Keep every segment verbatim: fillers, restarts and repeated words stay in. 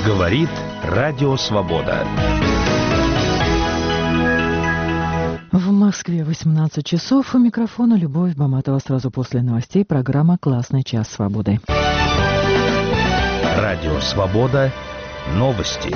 Говорит Радио Свобода. В Москве восемнадцать часов. У микрофона Любовь Баматова. Сразу после новостей программа «Классный час свободы». Радио Свобода. Новости.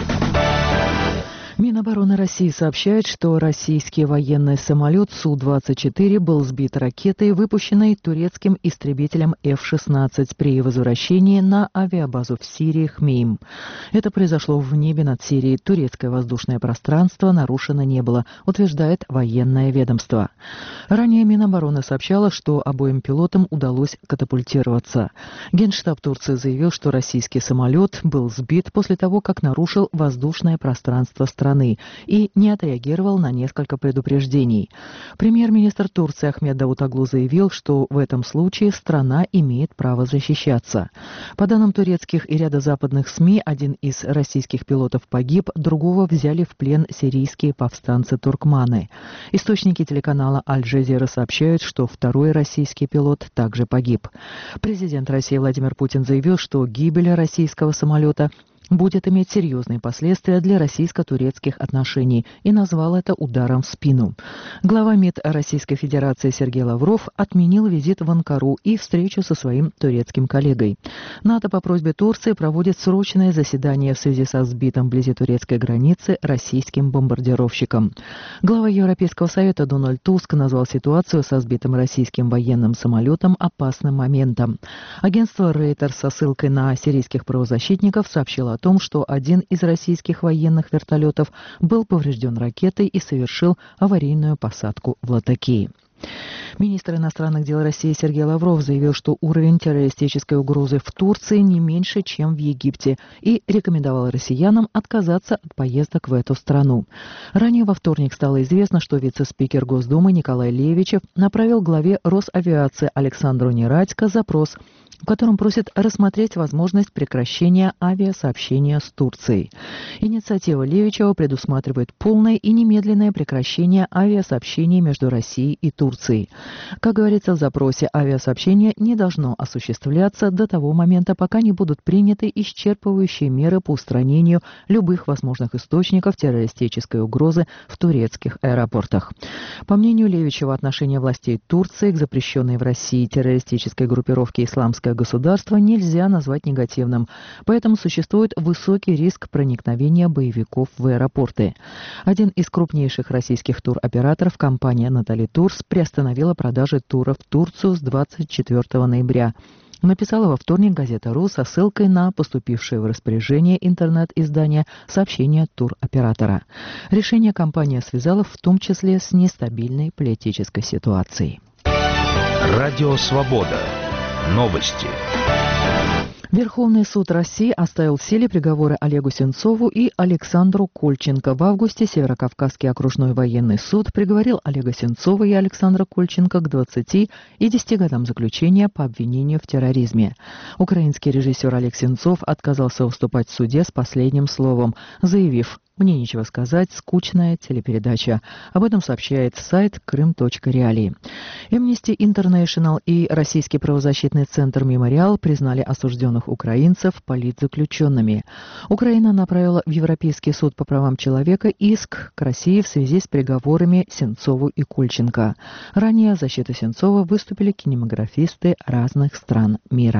Минобороны России сообщает, что российский военный самолет Су двадцать четыре был сбит ракетой, выпущенной турецким истребителем эф шестнадцать при возвращении на авиабазу в Сирии Хмейм. Это произошло в небе над Сирией. Турецкое воздушное пространство нарушено не было, утверждает военное ведомство. Ранее Минобороны сообщало, что обоим пилотам удалось катапультироваться. Генштаб Турции заявил, что российский самолет был сбит после того, как нарушил воздушное пространство страны и не отреагировал на несколько предупреждений. Премьер-министр Турции Ахмед Давутоглу заявил, что в этом случае страна имеет право защищаться. По данным турецких и ряда западных СМИ, один из российских пилотов погиб, другого взяли в плен сирийские повстанцы-туркманы. Источники телеканала Аль-Джазира сообщают, что второй российский пилот также погиб. Президент России Владимир Путин заявил, что гибель российского самолета будет иметь серьезные последствия для российско-турецких отношений и назвал это ударом в спину. Глава МИД Российской Федерации Сергей Лавров отменил визит в Анкару и встречу со своим турецким коллегой. НАТО по просьбе Турции проводит срочное заседание в связи со сбитым вблизи турецкой границы российским бомбардировщиком. Глава Европейского совета Дональд Туск назвал ситуацию со сбитым российским военным самолетом опасным моментом. Агентство Reuters со ссылкой на сирийских правозащитников сообщило о том, что один из российских военных вертолетов был поврежден ракетой и совершил аварийную посадку в Латакии. Министр иностранных дел России Сергей Лавров заявил, что уровень террористической угрозы в Турции не меньше, чем в Египте, и рекомендовал россиянам отказаться от поездок в эту страну. Ранее во вторник стало известно, что вице-спикер Госдумы Николай Левичев направил главе Росавиации Александру Нерадько запрос, в котором просит рассмотреть возможность прекращения авиасообщения с Турцией. Инициатива Левичева предусматривает полное и немедленное прекращение авиасообщений между Россией и Турцией. Как говорится в запросе, авиасообщение не должно осуществляться до того момента, пока не будут приняты исчерпывающие меры по устранению любых возможных источников террористической угрозы в турецких аэропортах. По мнению Левичева, отношение властей Турции к запрещенной в России террористической группировке «Исламское государство» нельзя назвать негативным, поэтому существует высокий риск проникновения боевиков в аэропорты. Один из крупнейших российских туроператоров, компания «Натали Турс», приостановила продажи туров в Турцию с двадцать четвёртого ноября. Написала во вторник газета «Ру» со ссылкой на поступившее в распоряжение интернет-издания сообщение туроператора. Решение компания связала в том числе с нестабильной политической ситуацией. Радио Свобода. Новости. Верховный суд России оставил в силе приговоры Олегу Сенцову и Александру Кольченко. В августе Северокавказский окружной военный суд приговорил Олега Сенцова и Александра Кольченко к двадцати и десяти годам заключения по обвинению в терроризме. Украинский режиссер Олег Сенцов отказался выступать в суде с последним словом, заявив: «Мне нечего сказать, скучная телепередача». Об этом сообщает сайт крым точка реалии. Amnesty International и Российский правозащитный центр «Мемориал» признали осужденных украинцев политзаключенными. Украина направила в Европейский суд по правам человека иск к России в связи с приговорами Сенцову и Кольченко. Ранее в защиту Сенцова выступили кинематографисты разных стран мира.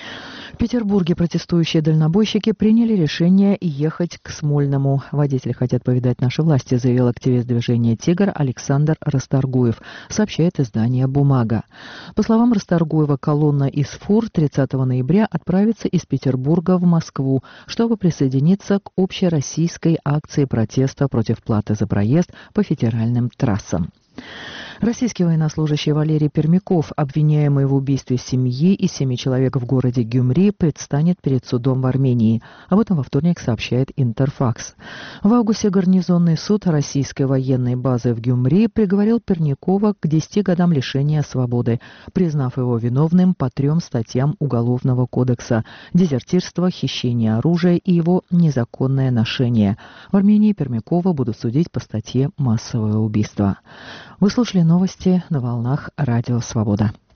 В Петербурге протестующие дальнобойщики приняли решение ехать к Смольному. Водители хотят повидать наши власти, заявил активист движения «Тигр» Александр Расторгуев, сообщает издание «Бумага». По словам Расторгуева, колонна из фур тридцатого ноября отправится из Петербурга в Москву, чтобы присоединиться к общероссийской акции протеста против платы за проезд по федеральным трассам. Российский военнослужащий Валерий Пермяков, обвиняемый в убийстве семьи и семи человек в городе Гюмри, предстанет перед судом в Армении. Об этом во вторник сообщает Интерфакс. В августе гарнизонный суд российской военной базы в Гюмри приговорил Пермякова к десяти годам лишения свободы, признав его виновным по трем статьям Уголовного кодекса: дезертирство, хищение оружия и его незаконное ношение. В Армении Пермякова будут судить по статье «Массовое убийство». Вы слушали новости на волнах Радио Свобода.